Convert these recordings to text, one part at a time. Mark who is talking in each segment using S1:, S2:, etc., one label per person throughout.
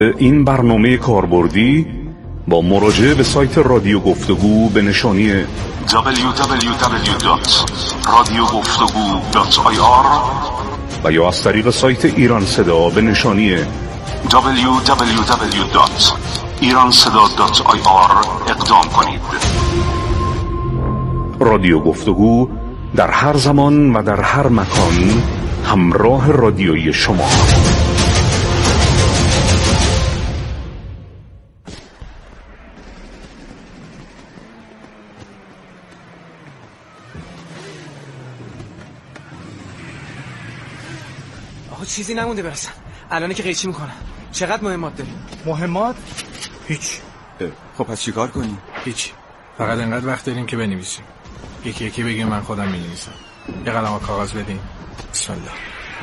S1: این برنامه کاربردی با مراجعه به سایت رادیو گفتگو به نشانی www.radiogoftagu.ir و یا از طریق سایت ایران صدا به نشانی www.iranseda.ir اقدام کنید. رادیو گفتگو در هر زمان و در هر مکان همراه رادیویی شما.
S2: چیزی نمونده برسن. الان که قیچی میکنن. چقدر مهمات داریم؟
S3: مهمات؟ هیچ.
S4: خب پس چیکار کنیم؟
S3: هیچ. فقط انقدر وقت داریم که بنویسیم. یکی یکی بگیم من خودم می‌نویسم. یه قلم و کاغذ بدین. بسم الله.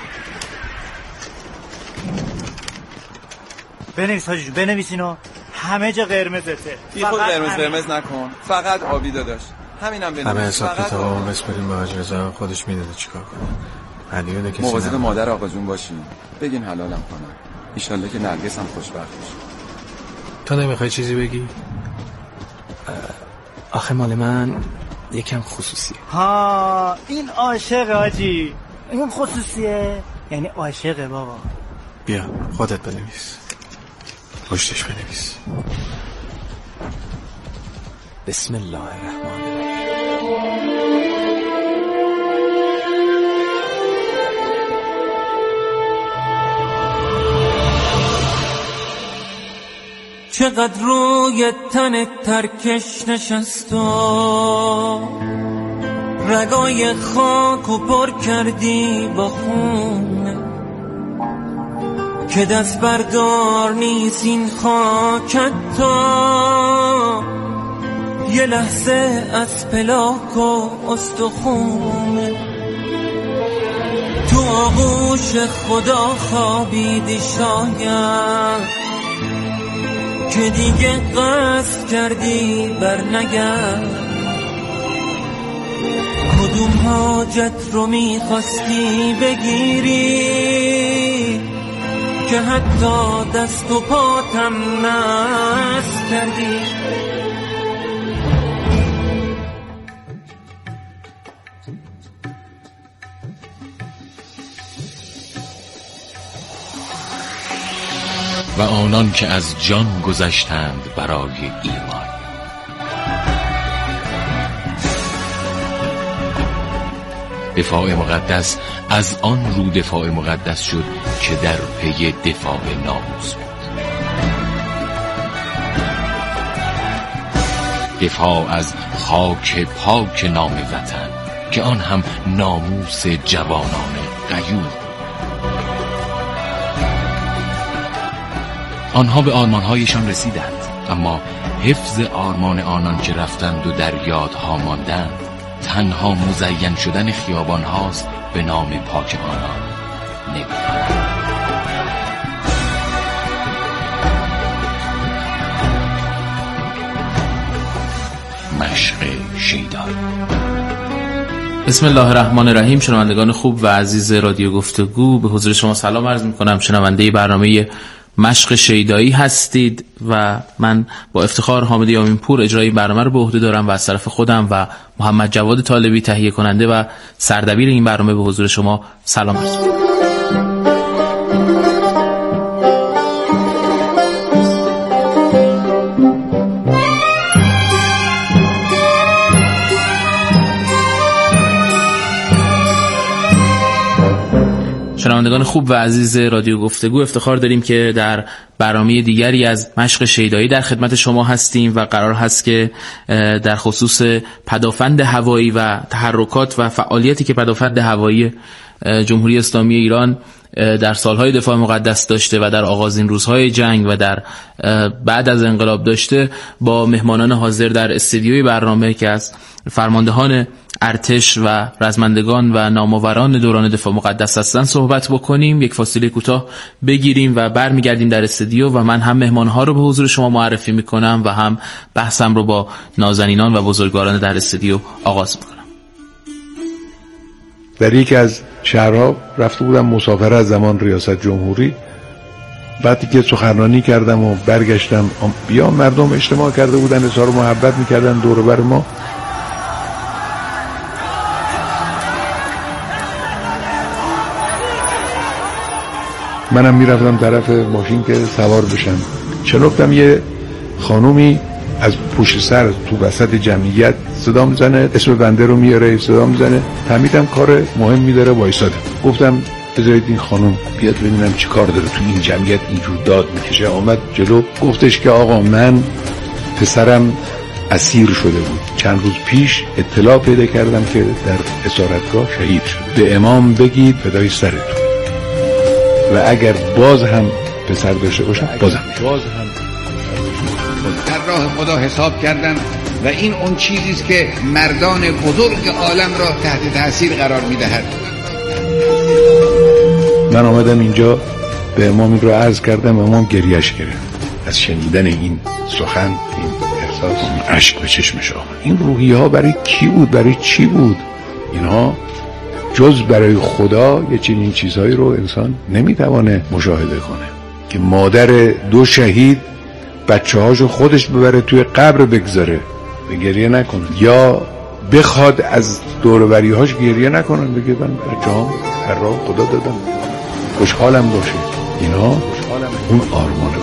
S5: بنویس حاجی، بنویسینو. همه جا قرمزته.
S4: خود قرمز نکن. فقط آبی داداش. همینم بنویس.
S3: همه حساب کتابو بسپریم به حاج رضا، خودش میدونه چیکار کنه.
S4: مواظب مادر آقا جون باشین. بگین حلالم کنم. ان شاءالله که نرگس هم خوشبخت بشه.
S3: تو نمیخوای چیزی بگی؟
S2: آخه مال من یکم خصوصیه.
S5: ها این عاشق حاجی. این خصوصیه یعنی عاشقه بابا.
S3: بیا خودت بنویس. پشتش بنویس.
S2: بسم الله الرحمن الرحیم.
S6: چقدر روی تن ترکش نشست و رگای خاک و پر کردی با خون که دست بردار نیست این خاکت تا یه لحظه از پلاک و استخون تو آغوش خدا خوابیدی شاید که دیگه قصد کردی بر نگرد کدوم حاجت رو میخواستی بگیری که حتی دست و پاتم نست کردی
S7: و آنان که از جان گذشتند برای ایمان. دفاع مقدس از آن رو دفاع مقدس شد که در پی دفاع ناموس بود. دفاع از خاک پاک نام وطن که آن هم ناموس جوانان غیور. آنها به آرمانهایشان رسیدند، اما حفظ آرمان آنان که رفتند و در یادها ماندند تنها مزین شدن خیابان هاست به نام پاک آنان نمی‌دانند. مشق شیدایی.
S8: بسم الله الرحمن الرحیم. شنوندگان خوب و عزیز رادیو گفتگو، به حضور شما سلام عرض می‌کنم. شنونده برنامه مشق شیدایی هستید و من با افتخار حامد یامین‌پور اجرای برنامه رو به عهده دارم و از طرف خودم و محمد جواد طالبی تهیه کننده و سردبیر این برنامه به حضور شما سلام عرض می‌کنم. شنوندگان خوب و عزیز رادیو گفتگو، افتخار داریم که در برنامه دیگری از مشق شیدایی در خدمت شما هستیم و قرار هست که در خصوص پدافند هوایی و تحرکات و فعالیتی که پدافند هوایی جمهوری اسلامی ایران در سالهای دفاع مقدس داشته و در آغازین روزهای جنگ و در بعد از انقلاب داشته، با مهمانان حاضر در استودیوی برنامه که از فرماندهان ارتش و رزمندگان و نامآوران دوران دفاع مقدس هستن صحبت بکنیم. یک فاصله کوتاه بگیریم و برمیگردیم در استودیو و من هم مهمانها رو به حضور شما معرفی میکنم و هم بحثم رو با نازنینان و بزرگواران در استودیو آغاز میکنم.
S9: در یکی از شهرها رفته بودم مسافر از زمان ریاست جمهوری، وقتی که سخنرانی کردم و برگشتم، بیا مردم اجتماع کرده بودن، اظهار محبت میکردن دور بر ما. منم میرفتم طرف ماشین که سوار بشم، شنفتم یه خانومی از پشت سر تو وسط جمعیت صدا میزنه، اسم بنده رو میاره، صدا میزنه. فهمیدم کار مهمی داره، وایسادم. گفتم بذارید این خانم بیاد ببینم چی کار داره تو این جمعیت اینجور داد میکشه. آمد جلو، گفتش که آقا من پسرم اسیر شده بود، چند روز پیش اطلاع پیدا کردم که در اسارتگاه شهید شده، به امام بگید فدای سرتون و اگر باز هم پسر داشته باشم بازم
S10: در راه خدا حساب کردن و این اون چیزیست که مردان بزرگ عالم را تحت تاثیر قرار میدهد.
S9: من آمدم اینجا به امام این رو عرض کردم، امام گریهش گرفت از شنیدن این سخن، این احساس، این اشک به چشمش آمد. این روحیه ها برای کی بود؟ برای چی بود؟ اینها جز برای خدا یه چنین چیزهایی رو انسان نمیتوانه مشاهده کنه که مادر دو شهید بچه هاشو خودش ببره توی قبر بگذاره و گریه نکنه، یا بخواد از دوروبری هاش گریه نکنن، بگه من جام هر راه خدا دادم خوشحالم باشه. اینا اون آرمانه.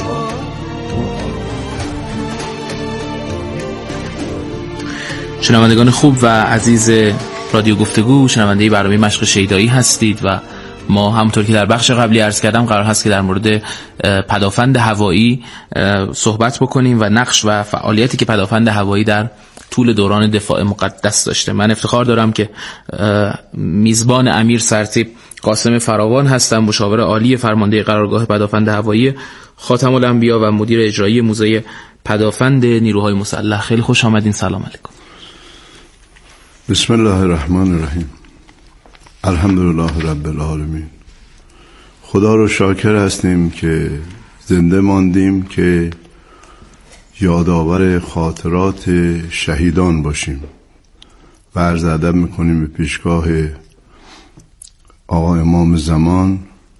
S8: شنوندگان خوب و عزیز رادیو گفتگو، شنونده برنامه مشق شیدایی هستید و ما همونطور که در بخش قبلی عرض کردم قرار هست که در مورد پدافند هوایی صحبت بکنیم و نقش و فعالیتی که پدافند هوایی در طول دوران دفاع مقدس داشته. من افتخار دارم که میزبان امیر سرتیپ قاسم فراوان هستم، مشاور عالی فرمانده قرارگاه پدافند هوایی خاتم الانبیا و مدیر اجرایی موزه پدافند نیروهای مسلح. خیلی خوش آمدین. سلام علیکم.
S11: بسم الله الرحمن الرحیم. الحمدلله رب العالمین. خدا رو شاکر هستیم که زنده ماندیم که یادآور خاطرات شهیدان باشیم و عرض ادب میکنیم به پیشگاه آقا امام زمان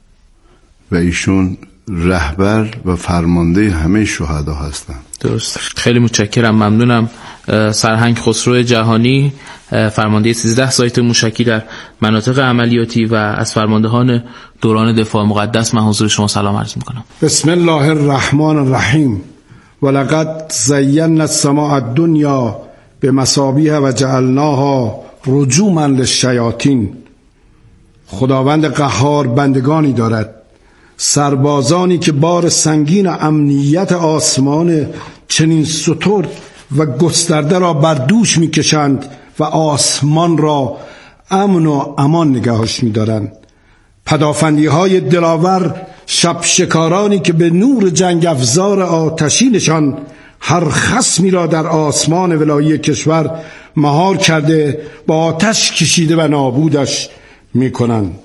S11: و ایشون رهبر و فرمانده همه شهدا هستند.
S8: درست. خیلی متشکرم، ممنونم. سرهنگ خسرو جهانی، فرمانده 13 سایت موشکی در مناطق عملیاتی و از فرماندهان دوران دفاع مقدس، من حضور شما سلام عرض میکنم.
S12: بسم الله الرحمن الرحیم. ولقد زینا السماء الدنیا بمصابیح و جعلناها رجوما للشیاطین. خداوند قهار بندگانی دارد، سربازانی که بار سنگین امنیت آسمان چنین سترد و گسترده را بر دوش میکشند و آسمان را امن و امان نگهش می‌دارند. پدافندی های دلاور، شب شکارانی که به نور جنگ افزار آتشینشان هر خصمی را در آسمان ولایی کشور مهار کرده با آتش کشیده و نابودش می‌کنند.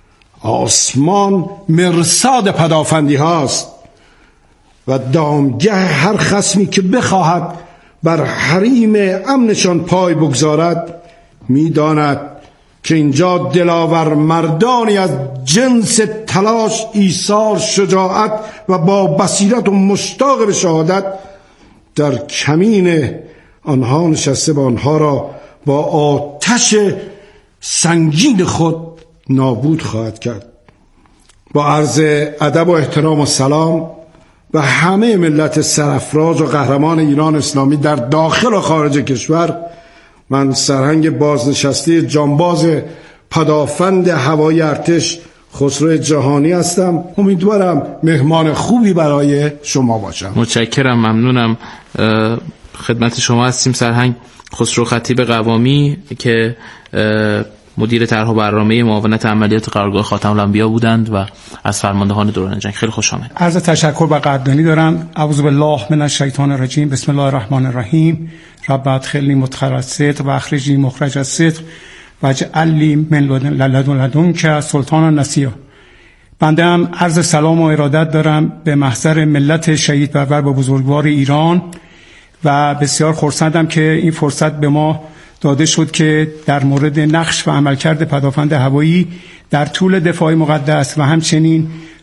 S12: آسمان مرصاد پدافندی هاست و دامگه هر خصمی که بخواهد بر حریم امنشان پای بگذارد می‌داند که اینجا دلاور مردانی از جنس تلاش، ایثار، شجاعت و با بصیرت و مشتاق به شهادت در کمین آنها نشسته و آنها را با آتش سنگین خود نابود خواهد کرد. با عرض ادب و احترام و سلام و همه ملت سرافراز و قهرمان ایران اسلامی در داخل و خارج کشور، من سرهنگ بازنشسته جانباز پدافند هوایی ارتش خسرو جهانی هستم. امیدوارم مهمان خوبی برای شما باشم.
S8: متشکرم، ممنونم. خدمت شما هستیم سرهنگ خسرو خطیب قوامی که مدیر طرح و برنامه معاونت عملیات قرارگاه خاتم الانبیا بودند و از فرماندهان دوران جنگ. خیلی خوش آمد.
S13: عرض تشکر و قدردانی دارم. اعوذ بالله من الشیطان الرجیم. بسم الله الرحمن الرحیم. رب ادخلنی مدخل الصدق و اخرجنی مخرج الصدق واجعل لی من لدنک سلطانا نصیرا. بنده هم عرض سلام و ارادت دارم به محضر ملت شهید پرور و بزرگوار ایران و بسیار خرسندم که این فرصت به ما داده شد که در مورد نقش و عملکرد پدافند هوایی در طول دفاع مقدس و همچنین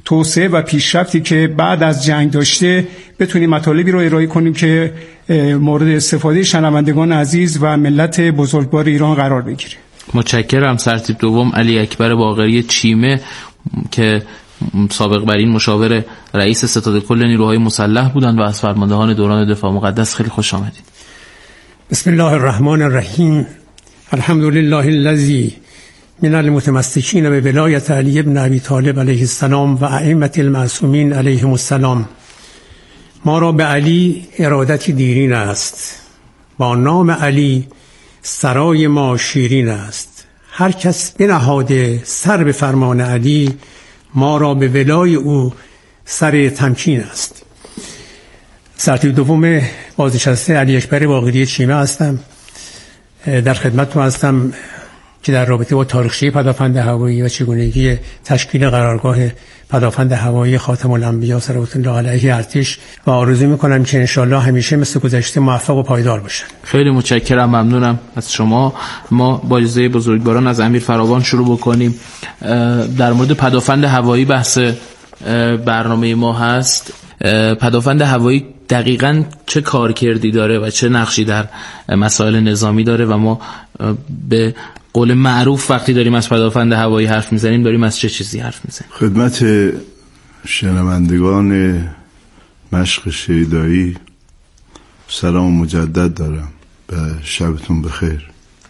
S13: توسعه و پیشرفتی که بعد از جنگ داشته بتونیم مطالبی رو ارائه کنیم که مورد استفاده شنوندگان عزیز و ملت بزرگوار ایران قرار بگیره.
S8: متشکرم. سرتیپ دوم علی اکبر باقری چیمه که سابق بر این مشاور رئیس ستاد کل نیروهای مسلح بودند و از فرماندهان دوران دفاع مقدس، خیلی خوش آمدید.
S14: بسم الله الرحمن الرحیم. الحمد لله الذی من المتمسکین به ولایت علی ابن ابی طالب علیه السلام و ائمه المعصومین علیهم السلام. ما را به علی ارادتی دیرین است، با نام علی سرای ما شیرین است. هر کس بنهاده سر به فرمان علی، ما را به ولای او سر تمکین است. سرتیپ دوم بازنشسته علی اکبر باقری چیمه هستم. در خدمتتون هستم که در رابطه با تاریخچه پدافند هوایی و چگونگی تشکیل قرارگاه پدافند هوایی خاتم الانبیا صلوات الله علیه ارتش و آرزو میکنم که انشالله همیشه مثل گذشته موفق و پایدار باشن.
S8: خیلی متشکرم، ممنونم از شما. ما با اجازه بزرگواران از امیر فراوان شروع بکنیم. در مورد پدافند هوایی بحث برنامه ما هست. پدافند هوایی دقیقاً چه کارکردی داره و چه نقشی در مسائل نظامی داره و ما به قول معروف وقتی داریم از پدافند هوایی حرف میزنیم داریم از چه چیزی حرف میزنیم؟
S11: خدمت شنوندگان مشق شیدایی سلام مجدد دارم و شبتون بخیر.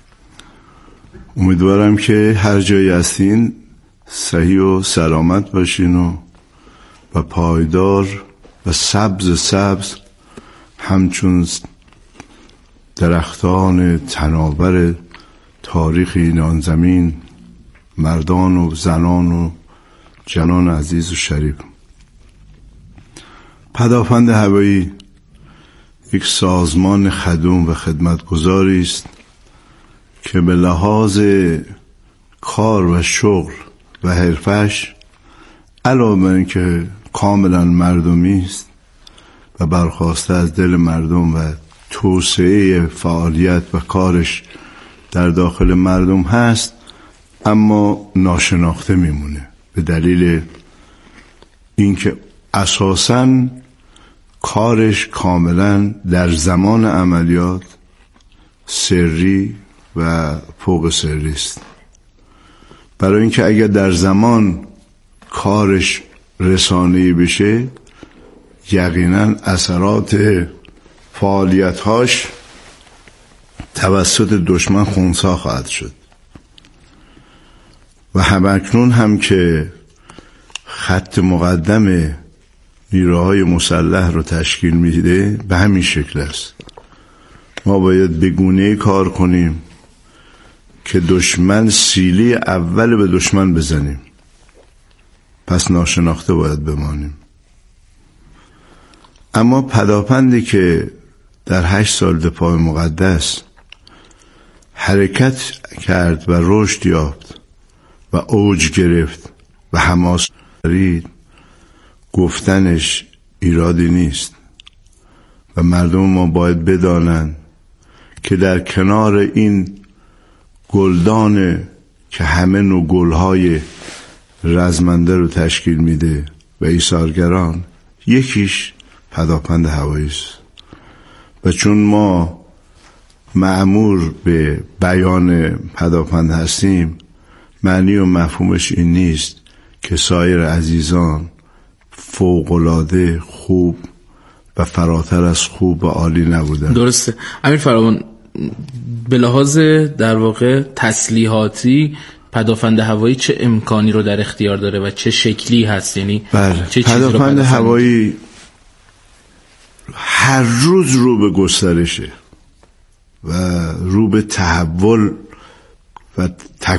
S11: امیدوارم که هر جایی هستین صحیح و سلامت باشین و پایدار و سبز همچون درختان تناور تاریخ اینان زمین، مردان و زنان و جنان عزیز و شریف. پدافند هوایی یک سازمان خدوم و خدمتگزاری است که به لحاظ کار و شغل و حرفش علاوه بر اینکه کاملا مردمی است و برخواسته از دل مردم و توسعه فعالیت و کارش در داخل مردم هست، اما ناشناخته میمونه به دلیل اینکه اساساً کارش کاملا در زمان عملیات سری و فوق سری است. برای اینکه اگر در زمان کارش رسانه‌ای بشه، یقینا اثرات فعالیت‌هاش توسط دشمن خنثی خواهد شد و همکنون هم که خط مقدم نیروهای مسلح رو تشکیل میده به همین شکل است. ما باید به گونه‌ای کار کنیم که دشمن سیلی اول به دشمن بزنیم، پس ناشناخته باید بمانیم. اما پدافندی که در 8 سال دفاع مقدس حرکت کرد و رشد یافت و اوج گرفت و حماس دارید، گفتنش ایرادی نیست و مردم ما باید بدانند که در کنار این گلدان که همه نوع گلهای رزمنده رو تشکیل میده و ایثارگران، یکیش پدافند هوایی است. و چون ما مأمور به بیان پدافند هستیم، معنی و مفهومش این نیست که سایر عزیزان فوق‌العاده خوب و فراتر از خوب و عالی نبودن.
S8: درسته. امیر فراوان، به لحاظ در واقع تسلیحاتی پدافند هوایی چه امکانی رو در اختیار داره و چه شکلی هست؟ یعنی چه
S11: پدافند هوایی هر روز رو به گسترشه و رو به تحول و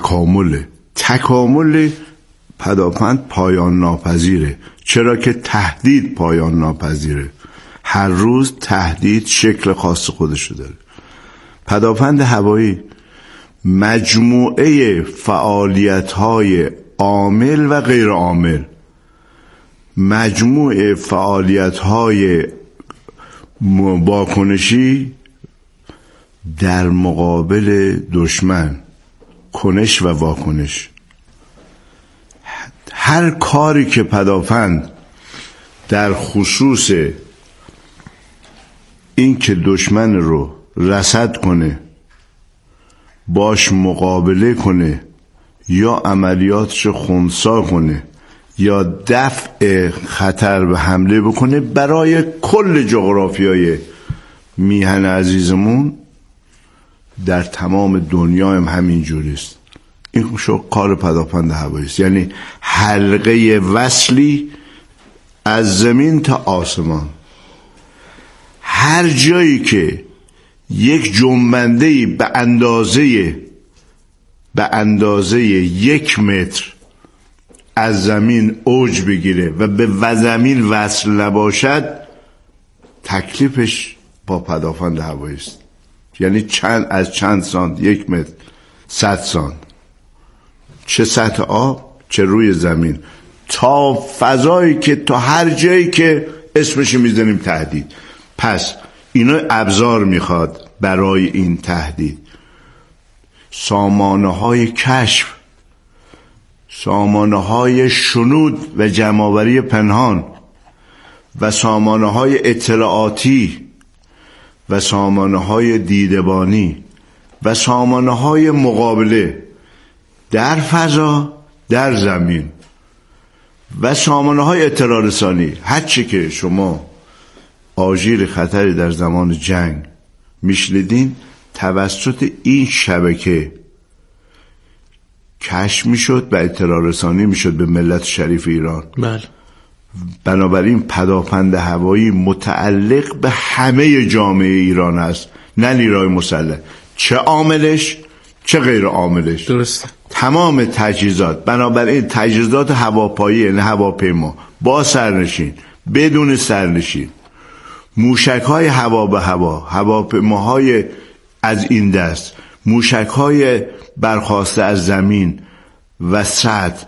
S11: تکامل پدافند پایان ناپذیره. چرا که تهدید پایان ناپذیره، هر روز تهدید شکل خاص خودشو داره. پدافند هوایی مجموعه فعالیت‌های عامل و غیر عامل، مجموعه فعالیت‌های واکنشی در مقابل دشمن، کنش و واکنش، هر کاری که پدافند در خصوص این که دشمن رو رصد کنه، باش مقابله کنه یا عملیاتش خنثی کنه یا دفع خطر به حمله بکنه، برای کل جغرافیای میهن عزیزمون در تمام دنیا هم همین جوریست. این کار پدافند هوایی است، یعنی حلقه وصلی از زمین تا آسمان. هر جایی که یک جنبنده‌ای به اندازه 1 متر از زمین اوج بگیره و به زمین وصل نباشد، تکلیفش با پدافند هوایی است. یعنی از چند سانت، 1 متر، 100 سانت، چه سطح آب چه روی زمین، تا فضایی که تا هر جایی که اسمش میزنیم تهدید. پس اینا ابزار میخواد برای این تهدید. سامانه های کشف، سامانه های شنود و جمع‌آوری پنهان و سامانه های اطلاعاتی و سامانه های دیدبانی و سامانه های مقابله در فضا، در زمین و سامانه های اطلاع رسانی. هرچی که شما آژیر خطری در زمان جنگ میشنیدین توسط این شبکه کشف میشد و اطلاع رسانی میشد به ملت شریف ایران.
S8: بله.
S11: بنابراین پدافند هوایی متعلق به همه جامعه ایران است، نه نیروی مسلح، چه عاملش چه غیر عاملش.
S8: درسته.
S11: تمام تجهیزات، بنابراین تجهیزات هواپایی، یعنی هواپیما با سرنشین، بدون سرنشین، موشک‌های هوا به هوا، هواپیماهای از این دست، موشک‌های برخاسته از زمین و سطح،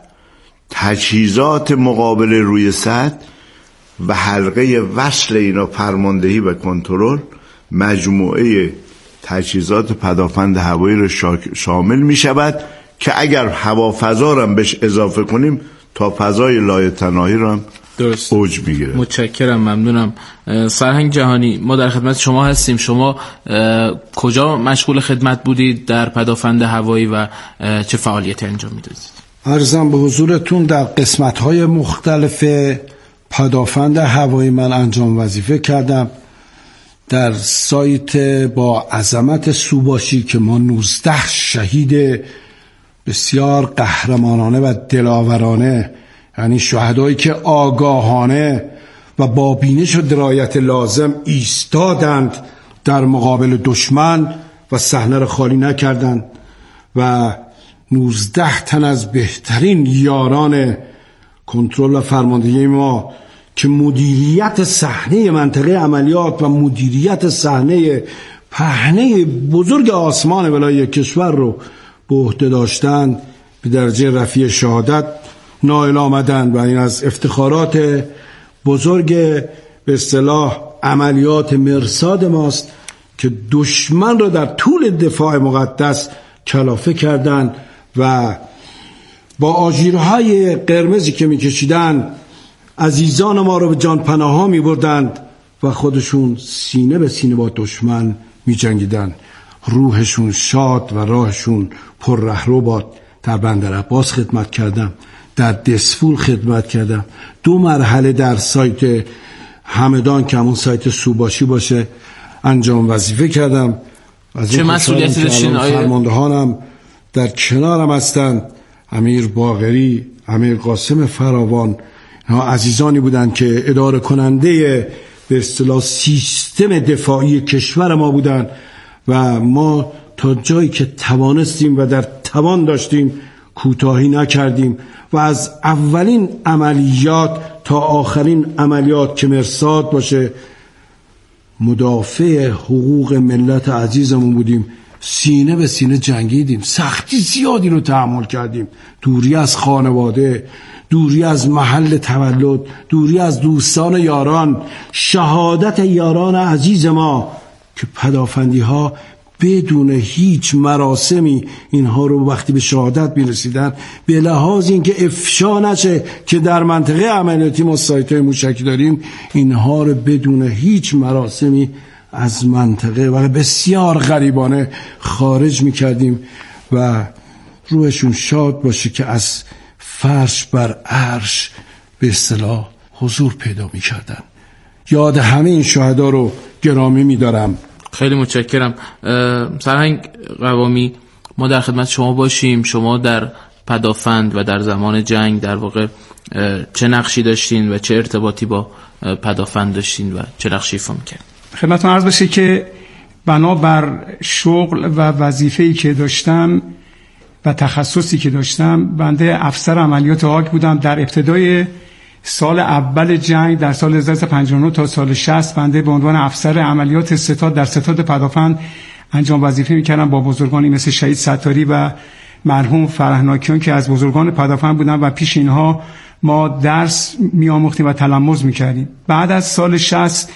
S11: تجهیزات مقابل روی سطح و حلقه وصل اینا، فرماندهی و کنترل، مجموعه تجهیزات پدافند هوایی را شامل می شود که اگر هوافضا را بهش اضافه کنیم تا فضای لایتناهی را هم
S8: درست
S11: اوج میگیره.
S8: متشکرم، ممنونم. سرهنگ جهانی، ما در خدمت شما هستیم. شما کجا مشغول خدمت بودید در پدافند هوایی و چه فعالیتی انجام میدادید؟
S12: عرضم به حضورتون در قسمت‌های مختلف پدافند هوایی من انجام وظیفه کردم. در سایت با عظمت سوباشی که ما 19 شهید بسیار قهرمانانه و دلاورانه، یعنی شهدایی که آگاهانه و با بینش و درایت لازم ایستادند در مقابل دشمن و صحنه را خالی نکردند و 19 تن از بهترین یاران کنترل و فرماندهی ما که مدیریت صحنه منطقه عملیات و مدیریت صحنه پهنه بزرگ آسمان ولایت کشور رو به عهده داشتند، به درجه رفیع شهادت نائل آمدند و این از افتخارات بزرگ به اصطلاح عملیات مرصاد ماست که دشمن را در طول دفاع مقدس کلافه کردند و با آژیرهای قرمزی که میکشیدند عزیزان ما رو به جان پناه ها میبردند و خودشون سینه به سینه با دشمن میجنگیدند. روحشون شاد و راهشون پر رهرو باد. در بندر عباس خدمت کردم، در دسفول خدمت کردم، 2 مرحله در سایت همدان که همون سایت سوباشی باشه انجام وظیفه کردم.
S8: چه مسئولیتی داشتین؟
S12: فرماندهانم در کنارم هستند، امیر باقری، امیر قاسم فراوان، عزیزانی بودند که اداره کننده به اصطلاح سیستم دفاعی کشور ما بودند و ما تا جایی که توانستیم و در توان داشتیم کوتاهی نکردیم و از اولین عملیات تا آخرین عملیات که مرصاد باشه مدافع حقوق ملت عزیزمون بودیم. سینه به سینه جنگیدیم، سختی زیادی رو تحمل کردیم، دوری از خانواده، دوری از محل تولد، دوری از دوستان یاران، شهادت یاران عزیز ما که پدافندی ها بدون هیچ مراسمی اینها رو وقتی به شهادت میرسیدن، به لحاظ اینکه افشا نشه که در منطقه عملیاتی ما سایت‌های موشکی داریم، اینها رو بدون هیچ مراسمی از منطقه و بسیار غریبانه خارج میکردیم و روحشون شاد باشه که از فرش بر عرش به اصطلاح حضور پیدا میکردن. یاد همه این شهدا رو گرامی میدارم.
S8: خیلی متشکرم. سرهنگ قوامی، ما در خدمت شما باشیم. شما در پدافند و در زمان جنگ در واقع چه نقشی داشتین و چه ارتباطی با پدافند داشتین و چه نقشی ایفا می‌کردین؟
S13: خدمتتون عرض بشه که بنابر شغل و وظیفه‌ای که داشتم و تخصصی که داشتم، بنده افسر عملیات هاگ بودم. در ابتدای سال اول جنگ در سال 1959 تا سال 60 بنده به عنوان افسر عملیات ستاد در ستاد پدافند انجام وظیفه می‌کردم با بزرگانی مثل شهید ستاری و مرحوم فرهناکیان که از بزرگان پدافند بودن و پیش اینها ما درس می‌آموختیم و تلمذ می‌کردیم. بعد از سال 60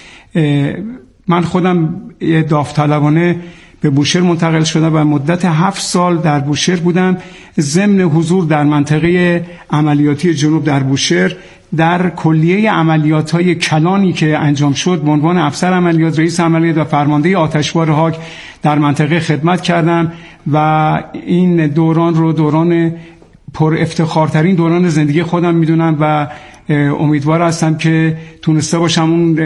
S13: من خودم داوطلبانه به بوشهر منتقل شدم و مدت 7 سال در بوشهر بودم، ضمن حضور در منطقه عملیاتی جنوب در بوشهر در کلیه عملیات‌های کلانی که انجام شد به عنوان افسر عملیات، رئیس عملیات و فرمانده آتشبار هاگ در منطقه خدمت کردم و این دوران رو دوران پر افتخارترین دوران زندگی خودم میدونم و امیدوار هستم که تونسته باشم اون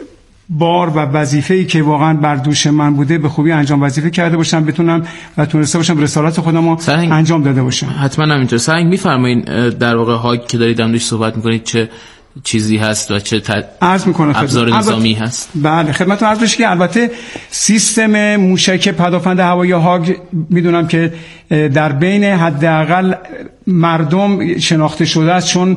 S13: بار و وظیفه‌ای که واقعا بر دوش من بوده به خوبی انجام وظیفه کرده باشم، بتونم و تونسته باشم رسالت خودم رو انجام داده باشم.
S8: حتما همینطور. سرهنگ میفرمایین در واقع هاگ که دارید امروز صحبت میکنید چه چیزی هست و چه ابزار نظامی هست؟
S13: بله خدمتتون عرض بشه که البته سیستم موشک پدافند هوایی هاگ میدونم که در بین حداقل مردم شناخته شده است، چون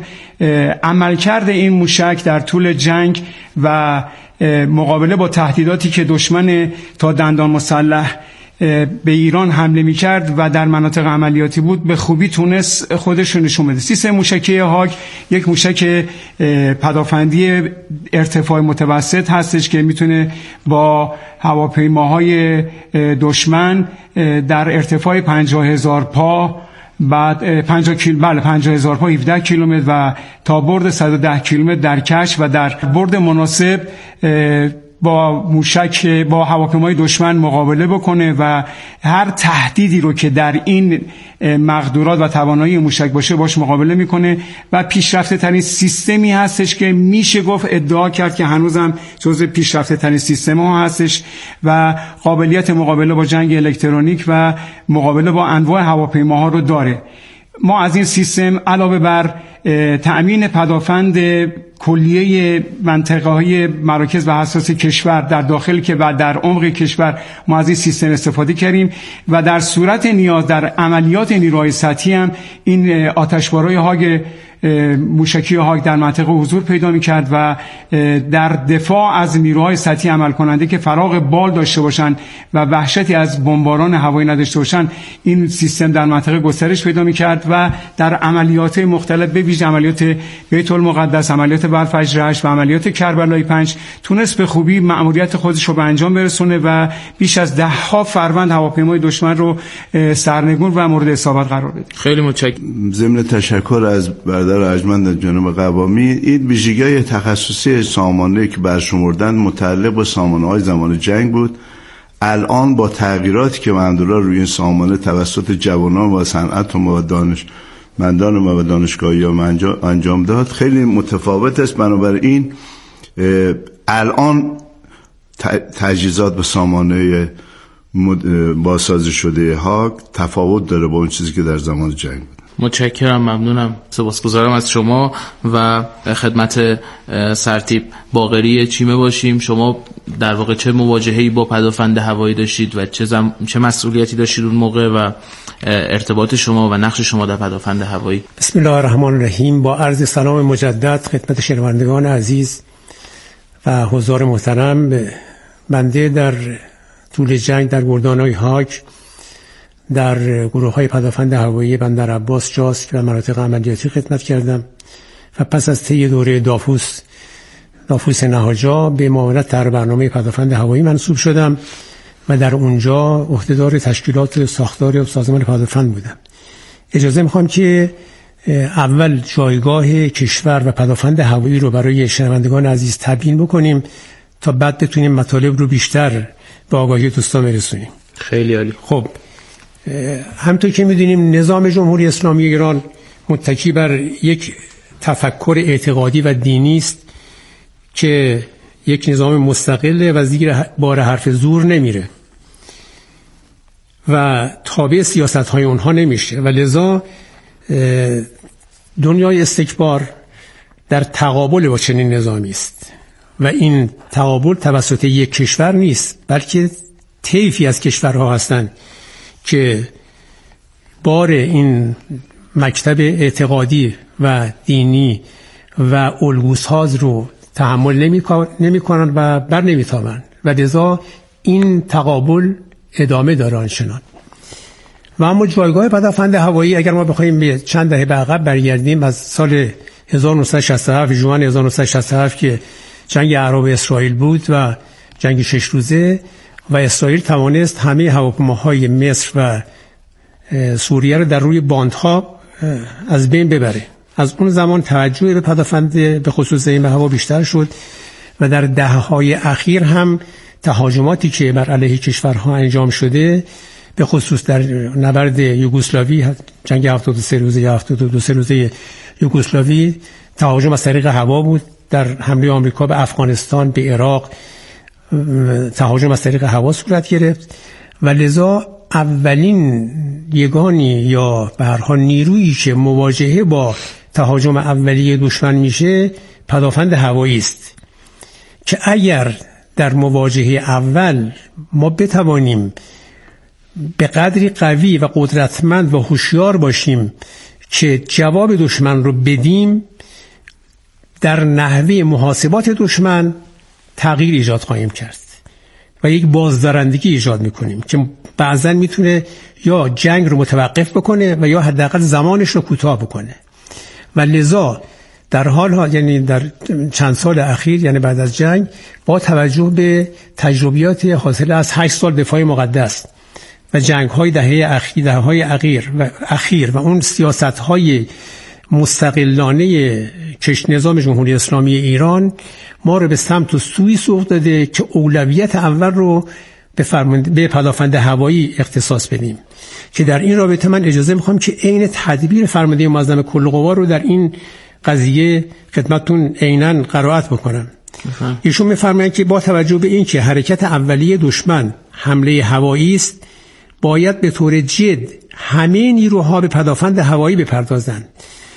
S13: عملکرد این موشک در طول جنگ و مقابله با تهدیداتی که دشمن تا دندان مسلح به ایران حمله می‌کرد و در مناطق عملیاتی بود به خوبی تونست خودش رو نشون بده. سیستم موشکی هاگ یک موشک پدافندی ارتفاع متوسط هستش که میتونه با هواپیماهای دشمن در ارتفاع 50,000 پا بعد 50,000 پا 17 کیلومتر و تا برد 110 کیلومتر در کش و در برد مناسب با موشک با هواپیمای دشمن مقابله بکنه و هر تهدیدی رو که در این مقدورات و توانایی موشک باشه باش مقابله میکنه و پیشرفته ترین سیستمی هستش که میشه گفت ادعا کرد که هنوزم جزو پیشرفته ترین سیستم ها هستش و قابلیت مقابله با جنگ الکترونیک و مقابله با انواع هواپیماها رو داره. ما از این سیستم علاوه بر تأمین پدافند کلیه منطقه‌های مراکز و حساس کشور در داخل که و در عمق کشور ما از این سیستم استفاده کردیم و در صورت نیاز در عملیات نیروهای سطحی هم این آتشبارهای هاگ موشکی هاگ در منطقه حضور پیدا می‌کرد و در دفاع از نیروهای سطحی عمل کننده که فراغ بال داشته باشند و وحشتی از بمباران هوایی نداشته باشند این سیستم در منطقه گسترش پیدا می‌کرد و در عملیات مختلف به ویژه عملیات بیت المقدس، عملیات برفجر 8 و عملیات کربلای 5 تونست به خوبی مأموریت خودش رو به انجام برسونه و بیش از 10 فروند هواپیمای دشمن رو سرنگون و مورد اصابت قرار بده.
S8: خیلی متشکرم.
S11: ضمن تشکر از برادر ارجمند جناب قوامی، این ویژگی‌های تخصصی سامانه که برشمردن متعلق به سامانه‌های زمان جنگ بود. الان با تغییراتی که مندورا روی این سامانه توسط جوانان و صنعت و دانشمندان و دانشگاهی انجام داد خیلی متفاوت است. بنابراین الان تجهیزات به سامانه بازسازی شده هاگ تفاوت داره با اون چیزی که در زمان جنگ بود.
S8: متشکرم، ممنونم، سپاسگزارم از شما و خدمت سرتیپ باقری چیمه باشیم. شما در واقع چه مواجهه‌ای با پدافند هوایی داشتید و چه مسئولیتی داشتید اون موقع و ارتباط شما و نقش شما در پدافند هوایی؟
S14: بسم الله الرحمن الرحیم. با عرض سلام مجدد خدمت شنوندگان عزیز و حضار محترم، بنده در طول جنگ در گردان‌های هاگ در گروه‌های پدافند هوایی بندر عباس، جاسک و مناطق عملیاتی خدمت کردم و پس از طی دوره دافوس نهاجا به معاونت در برنامه پدافند هوایی منصوب شدم و در اونجا عهدهدار تشکیلات ساختار سازمان پدافند بودم. اجازه میخوام که اول جایگاه کشور و پدافند هوایی رو برای شنوندگان عزیز تبیین بکنیم تا بعد بتونیم مطالب رو بیشتر به آگاهی دوستان برسونیم.
S8: خیلی عالی.
S14: خب همونطور که میدونیم نظام جمهوری اسلامی ایران متکی بر یک تفکر اعتقادی و دینی است که یک نظام مستقله و زیر بار حرف زور نمیره و تابع سیاست‌های اونها نمیشه و لذا دنیای استکبار در تقابل با چنین نظامی است و این تقابل توسط یک کشور نیست، بلکه طیفی از کشورها هستند که بار این مکتب اعتقادی و دینی و الگوها رو تحمل نمی کنن و بر نمیتابند و لذا این تقابل ادامه داره آنچنان. و اما جایگاه پدافند هوایی اگر ما بخوایم به چند دهه به عقب برگردیم، از سال 1967 ژوئن 1967 که جنگ عرب اسرائیل بود و جنگ 6 روزه و اسرائیل توانست همه هواپیماهای مصر و سوریه رو در روی باندها از بین ببره. از اون زمان توجه به پدافند به خصوص این هوا بیشتر شد و در دهه‌های اخیر هم تهاجماتی که بر علیه کشورها انجام شده به خصوص در نبرد یوگسلاوی، جنگ 73 روزه یا 72 روزه یوگسلاوی، تهاجم از طریق هوا بود. در حمله آمریکا به افغانستان، به عراق، تهاجم از طریق هوا صورت گرفت و لذا اولین یگانی یا به هر حال نیرویی که مواجهه با تهاجم اولیه دشمن میشه پدافند هوایی است که اگر در مواجهه اول ما بتوانیم به قدری قوی و قدرتمند و هوشیار باشیم که جواب دشمن رو بدیم، در نحوه محاسبات دشمن تغییر ایجاد خواهیم کرد و یک بازدارندگی ایجاد میکنیم که بعضا میتونه یا جنگ رو متوقف بکنه و یا حداقل زمانش رو کوتاه بکنه. و لذا در حال یعنی در چند سال اخیر، یعنی بعد از جنگ، با توجه به تجربیات حاصل از 8 سال دفاع مقدس و جنگ‌های دهه‌های اخیر و اون سیاست‌های مستقلانه نظام جمهوری اسلامی ایران، ما رو به سمت و سوی سوق داده که اولویت اول رو به پدافند هوایی اختصاص بدیم. که در این رابطه من اجازه میخوام که عین تدبیر فرمانده معظم کل قوا رو در این قضیه خدمتتون عیناً قرائت بکنم. ایشون میفرمایند که با توجه به این که حرکت اولیه دشمن حمله هوایی است، باید به طور جد همه نیروها به پدافند هوایی بپردازند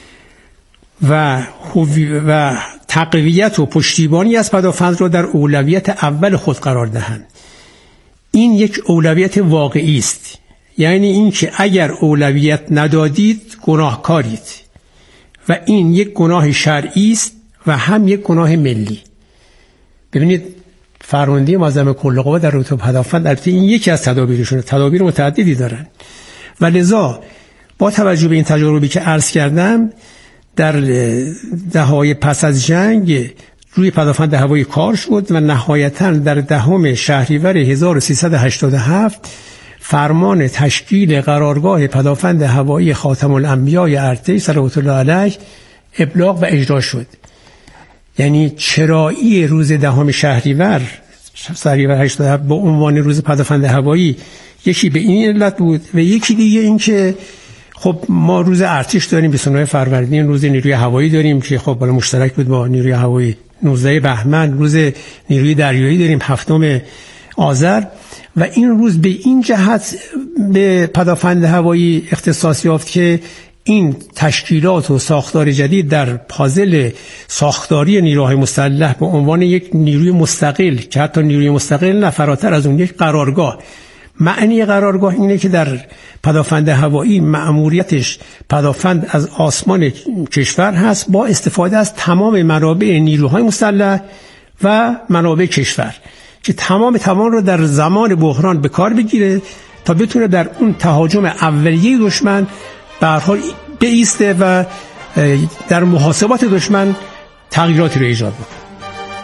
S14: و تقویت و پشتیبانی از پدافند را در اولویت اول خود قرار دهند. این یک اولویت واقعی است، یعنی این که اگر اولویت ندادید گناهکارید و این یک گناه شرعی است و هم یک گناه ملی. ببینید فرمانده معظم کل قوا در رابطه با پدافند، البته این یکی از تدابیرشونه، تدابیر متعددی دارن و لذا با توجه به این تجربی که عرض کردم، در دهه‌های پس از جنگ روی پدافند هوایی کار شد و نهایتاً در 10 شهریور 1387 فرمان تشکیل قرارگاه پدافند هوایی خاتم الانبیاء ارتش صلوات الله علیه ابلاغ و اجرا شد. یعنی چرایی روز 10 شهریور 87 با عنوان روز پدافند هوایی یکی به این علت بود و یکی دیگه این که خب ما روز ارتش داریم 29 فروردین، روز نیروی هوایی داریم که خب بالا مشترک بود با نیروی هوایی، 19 بهمن روز نیروی دریایی داریم، 7 آذر، و این روز به این جهت به پدافند هوایی اختصاص یافت که این تشکیلات و ساختار جدید در پازل ساختاری نیروهای مسلح به عنوان یک نیروی مستقل که حتی نیروی مستقل نه، فراتر از اون یک قرارگاه. معنی قرارگاه اینه که در پدافند هوایی مأموریتش پدافند از آسمان کشور هست با استفاده از تمام منابع نیروهای مسلح و منابع کشور که تمام رو در زمان بحران به کار بگیره تا بتونه در اون تهاجم اولیه دشمن به هر حال بایسته و در محاسبات دشمن تغییراتی رو ایجاد بکنه.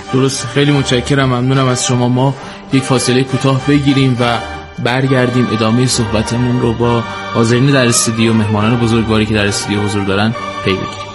S8: درست. خیلی متشکرم، ممنونم از شما. ما یک فاصله کوتاه بگیریم و برگردیم ادامه صحبتمون رو با حاضرین در استودیو، مهمانان بزرگواری که در استودیو حضور دارن پی بگیریم.